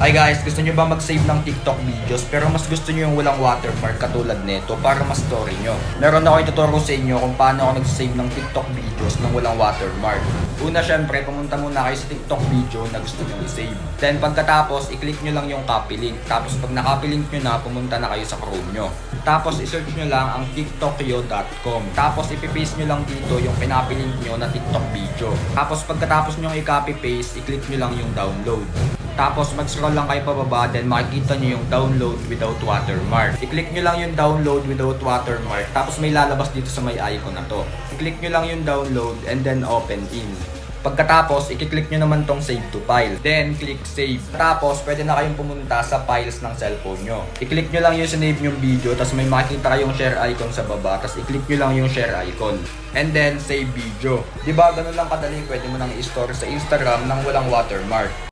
Okay guys, gusto nyo ba mag-save ng TikTok videos pero mas gusto nyo yung walang watermark katulad nito para mas story nyo? Meron ako ituturo sa inyo kung paano ako nag-save ng TikTok videos ng walang watermark. Una syempre, pumunta muna kayo sa TikTok video na gusto nyo i-save. Then pagkatapos, i-click nyo lang yung copy link. Tapos pag na-copy link nyo na, pumunta na kayo sa Chrome nyo. Tapos i-search nyo lang ang tiktokyo.com. Tapos ipipaste nyo lang dito yung pinapy link nyo na TikTok video. Tapos pagkatapos nyo i-copy paste, i-click nyo lang yung download. Tapos mag-scroll lang kayo pababa, then makikita nyo yung download without watermark. I-click nyo lang yung download without watermark, tapos may lalabas dito sa may icon na to. I-click nyo lang yung download and then open in. Pagkatapos, i-click nyo naman tong save to file. Then, click save. Tapos, pwede na kayong pumunta sa files ng cellphone nyo. I-click nyo lang yung sinave nyong video, tapos may makikita kayong share icon sa baba, tapos i-click nyo lang yung share icon. And then, save video. Diba, ganun lang kadali, pwede mo nang i-store sa Instagram nang walang watermark.